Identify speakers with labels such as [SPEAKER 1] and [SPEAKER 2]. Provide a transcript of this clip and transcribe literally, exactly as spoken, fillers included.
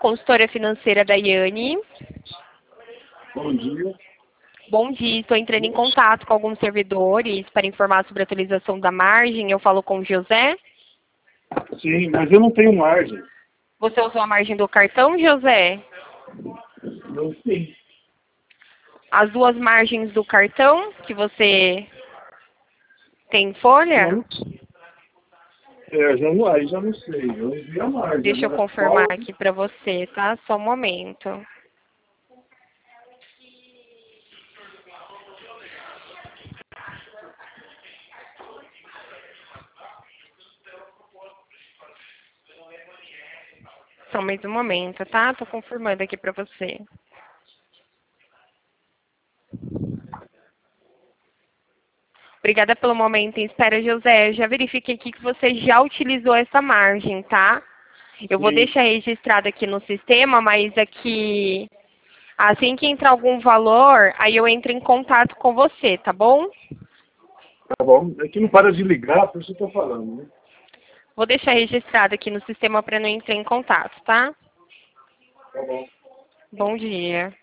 [SPEAKER 1] consultora financeira da Yane.
[SPEAKER 2] Bom dia.
[SPEAKER 1] Bom dia, estou entrando em contato com alguns servidores para informar sobre a atualização da margem. Eu falo com o José.
[SPEAKER 2] Sim, mas eu não tenho margem.
[SPEAKER 1] Você usou a margem do cartão, José?
[SPEAKER 2] Não sei.
[SPEAKER 1] As duas margens do cartão que você tem folha?
[SPEAKER 2] Não. É, já não, aí já não sei. Eu vi a margem.
[SPEAKER 1] Deixa eu
[SPEAKER 2] Agora,
[SPEAKER 1] confirmar
[SPEAKER 2] qual-
[SPEAKER 1] aqui para você, tá? Só um momento. Só mais um momento, tá? Tô confirmando aqui para você. Obrigada pelo momento em espera, José. Eu já verifiquei aqui que você já utilizou essa margem, tá? Eu vou
[SPEAKER 2] Sim.
[SPEAKER 1] deixar registrado aqui no sistema, mas aqui, assim que entrar algum valor, aí eu entro em contato com você, tá bom?
[SPEAKER 2] Tá bom. É que não para de ligar, por isso que eu tô falando, né?
[SPEAKER 1] Vou deixar registrado aqui no sistema para não entrar em contato, tá?
[SPEAKER 2] Tá bom.
[SPEAKER 1] Bom dia.